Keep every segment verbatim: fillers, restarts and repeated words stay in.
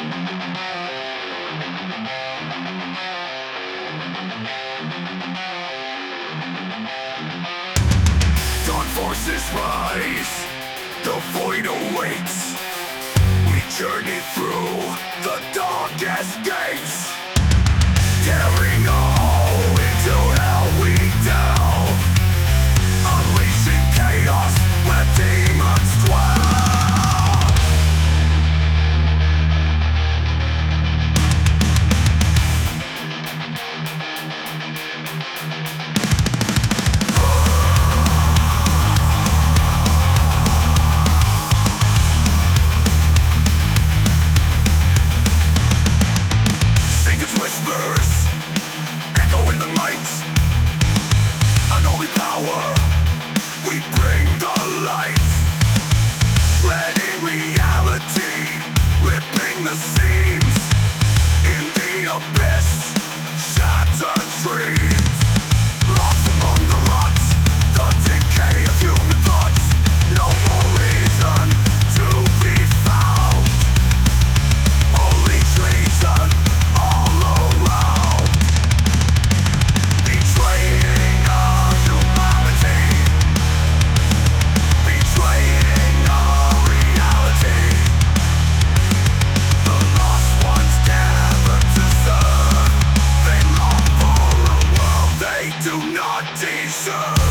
Dark forces rise, the void awaits. We journey through the darkest gates, tearing all into hell we delve, unleashing chaos where demons dwell. Satan's whispers echo in the night. Unholy power, we bring the light. Spreading reality, ripping the seams. In the abyss, shattered dreams. Lost among the rots, the decay of human thoughts. No more reason to be found. Only treason all around. Betraying our humanity, betraying our reality. The lost ones never deserve. They long for a world they do not deserve.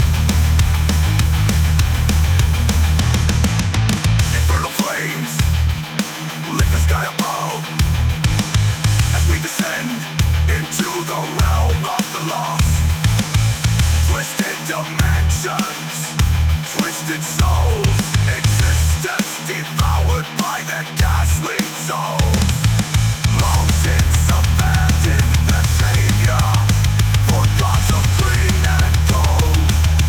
Infernal flames lift the sky above as we descend into the realm of the lost. Twisted dimensions, twisted souls, existence devoured by their ghastly souls. Long since abandoned the savior for gods of green and gold.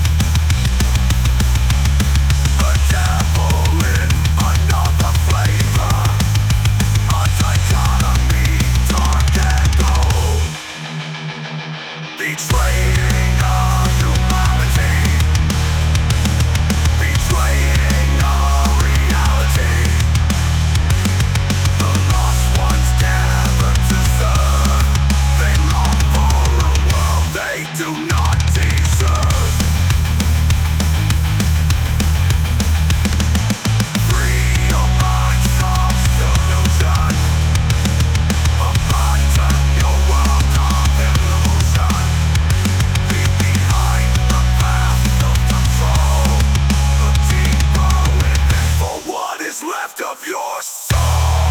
A devil in another flavor, a dichotomy dark and cold. Betraying our humanity, betraying our reality. The lost ones never deserve. They long for a world they do not deserve. Free your minds of delusion, abandon your world of illusion. Leave behind the path of control, look deeper within for what is left of your soul.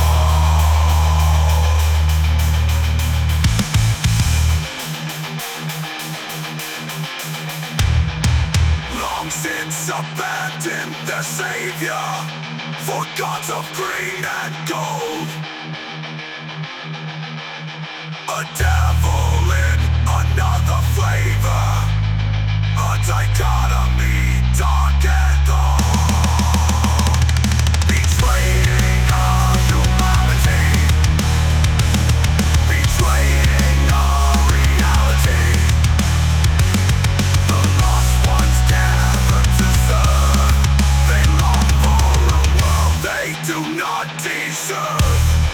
Long since abandoned their savior for gods of green and gold. A devil in another flavor, a dichotomy dark and old. Betraying our humanity, betraying our reality. The lost ones never deserve. They long for a world they do not deserve.